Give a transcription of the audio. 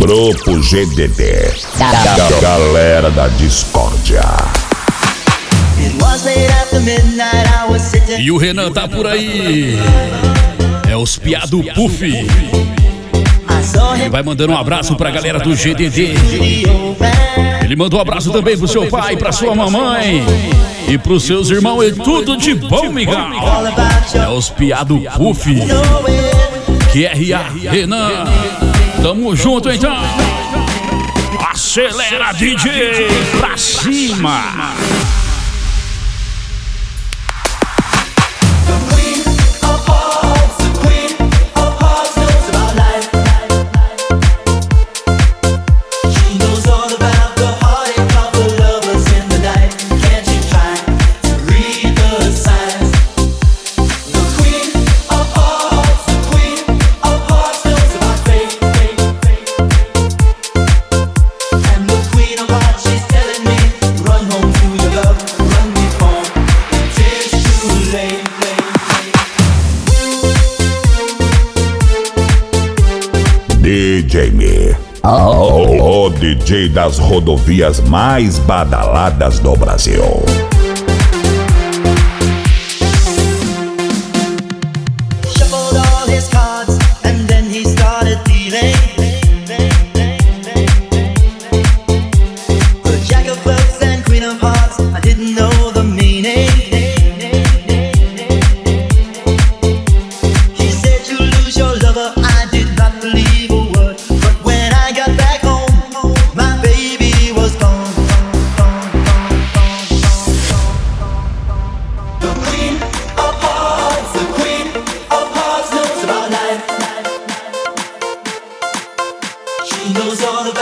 Grupo GDD, galera da discórdia. E o Renan tá por aí. É os piado Puff. Ele vai mandando um abraço pra galera do GDD. Ele mandou um abraço também pro seu pai, pra sua mamãe e pros seus irmãos. E tudo de bom, migão. É os piado Puff. QRA, Renan. Tamo junto então. Acelera, DJ, pra cima. DJ Me, o DJ das rodovias mais badaladas do Brasil. She knows all